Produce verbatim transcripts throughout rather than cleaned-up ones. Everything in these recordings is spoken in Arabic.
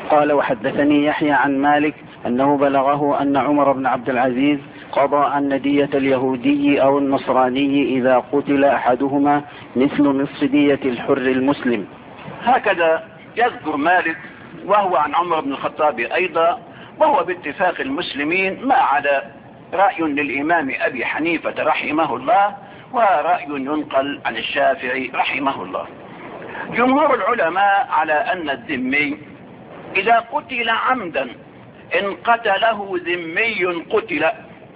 قال وحدثني يحيى عن مالك أنه بلغه أن عمر بن عبد العزيز قضى أن دية اليهودي أو النصراني إذا قتل أحدهما مثل نصف دية الحر المسلم. هكذا يذكر مالك وهو عن عمر بن الخطاب أيضا، وهو باتفاق المسلمين ما عدا رأي للإمام أبي حنيفة رحمه الله ورأي ينقل عن الشافعي رحمه الله. جمهور العلماء على أن الذمي إذا قتل عمدا إن قتله ذمي قتل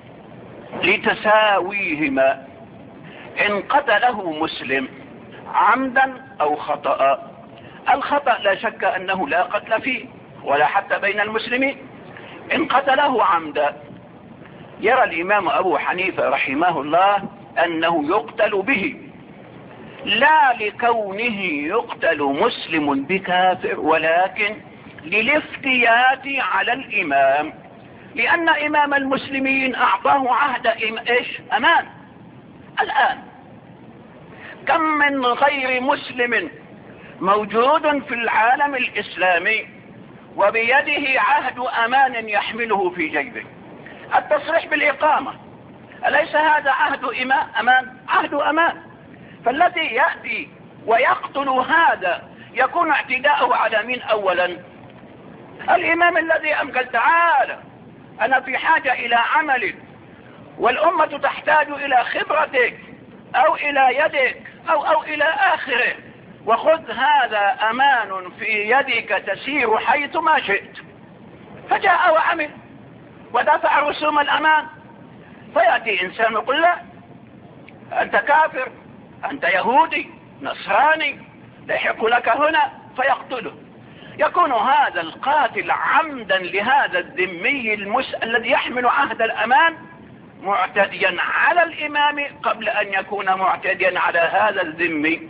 لتساويهما، إن قتله مسلم عمدا أو خطأ. الخطأ لا شك أنه لا قتل فيه ولا حتى بين المسلمين. إن قتله عمدا يرى الإمام أبو حنيفة رحمه الله أنه يقتل به، لا لكونه يقتل مسلم بكافر، ولكن للافتيات على الإمام، لأن إمام المسلمين أعطاه عهد إيش؟ أمان. الآن كم من غير مسلم موجود في العالم الإسلامي وبيده عهد أمان يحمله في جيبه، التصريح بالإقامة، أليس هذا عهد أمان؟ عهد أمان. فالذي يأتي ويقتل هذا يكون اعتداءه على مين أولا؟ الإمام الذي أمقل تعالى أنا في حاجة إلى عملك والأمة تحتاج إلى خبرتك أو إلى يدك أو أو إلى آخره، وخذ هذا أمان في يدك تسير حيث ما شئت. فجاء وعمل ودفع رسوم الأمان، فيأتي إنسان يقول لا أنت كافر، أنت يهودي نصراني، لا يحق لك هنا، فيقتله. يكون هذا القاتل عمدا لهذا الذمي المس... الذي يحمل عهد الأمان معتديا على الإمام قبل أن يكون معتديا على هذا الذمي.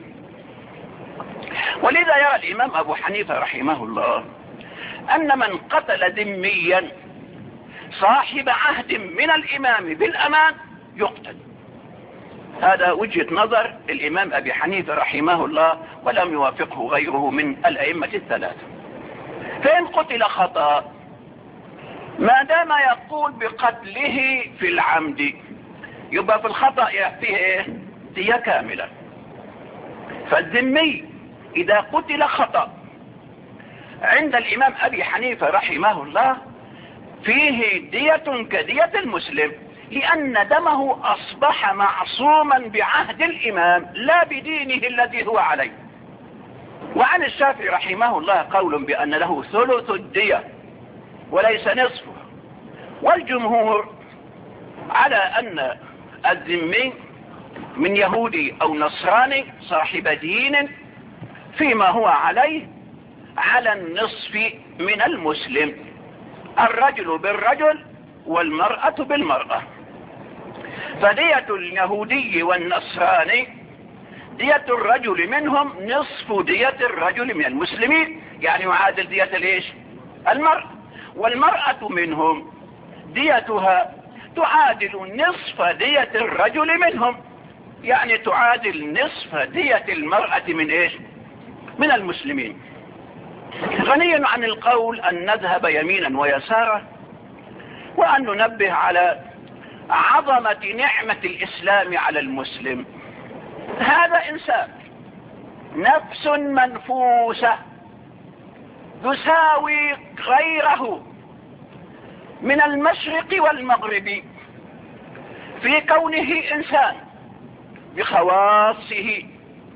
ولذا يرى الإمام أبو حنيفة رحمه الله أن من قتل ذميا صاحب عهد من الإمام بالأمان يقتل. هذا وجهة نظر الإمام أبي حنيفة رحمه الله، ولم يوافقه غيره من الأئمة الثلاثة. فإن قتل خطأ ما دام يقول بقتله في العمد يبقى في الخطأ يأتيه دية كاملة. فالذمي إذا قتل خطأ عند الإمام أبي حنيفة رحمه الله فيه دية كدية المسلم، لأن دمه أصبح معصوما بعهد الإمام لا بدينه الذي هو عليه. وعن الشافعي رحمه الله قول بأن له ثلث الدية وليس نصفه، والجمهور على أن الذمي من يهودي أو نصراني صاحب دين فيما هو عليه على النصف من المسلم، الرجل بالرجل والمرأة بالمرأة. فدية اليهودي والنصراني دية الرجل منهم نصف دية الرجل من المسلمين، يعني يعادل دية الايش؟ المرأة. والمرأة منهم ديتها تعادل نصف دية الرجل منهم، يعني تعادل نصف دية المرأة من ايش؟ من المسلمين. غني عن القول أن نذهب يمينا ويسارا وأن ننبه على عظمة نعمة الإسلام على المسلم. هذا إنسان نفس منفوسة يساوي غيره من المشرق والمغرب في كونه إنسان بخواصه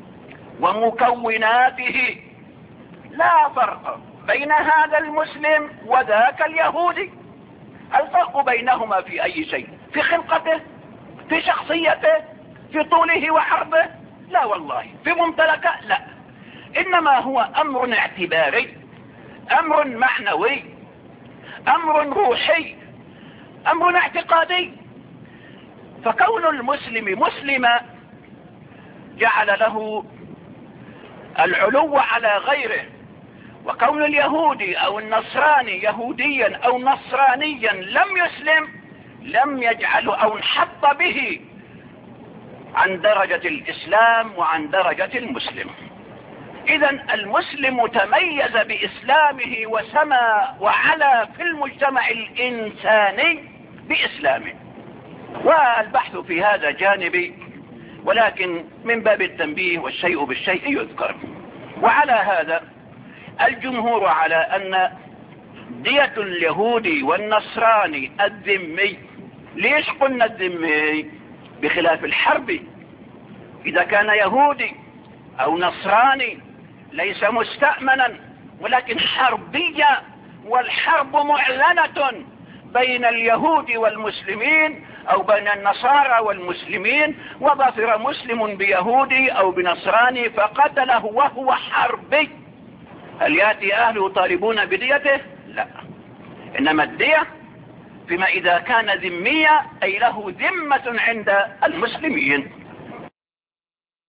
ومكوناته، لا فرق بين هذا المسلم وذاك اليهودي. الفرق بينهما في أي شيء؟ في خلقته، في شخصيته، في طوله وعرضه؟ لا والله. في ممتلكه؟ لا. إنما هو أمر اعتباري، أمر معنوي، أمر روحي، أمر اعتقادي. فكون المسلم مسلما جعل له العلو على غيره، وكون اليهودي أو النصراني يهوديا أو نصرانيا لم يسلم لم يجعله أو انحط به عن درجة الإسلام وعن درجة المسلم. اذا المسلم تميز باسلامه وسمى وعلى في المجتمع الانساني باسلامه. والبحث في هذا جانبي، ولكن من باب التنبيه والشيء بالشيء يذكر. وعلى هذا الجمهور على ان دية اليهودي والنصراني الذمي، ليش قلنا الذمي بخلاف الحربي؟ اذا كان يهودي او نصراني ليس مستأمنا ولكن حربيا، والحرب معلنة بين اليهود والمسلمين او بين النصارى والمسلمين، وظفر مسلم بيهودي او بنصراني فقتله وهو حربي، هل يأتي اهله يطالبون بديته؟ لا. انما الدية فيما اذا كان ذميا اي له ذمة عند المسلمين.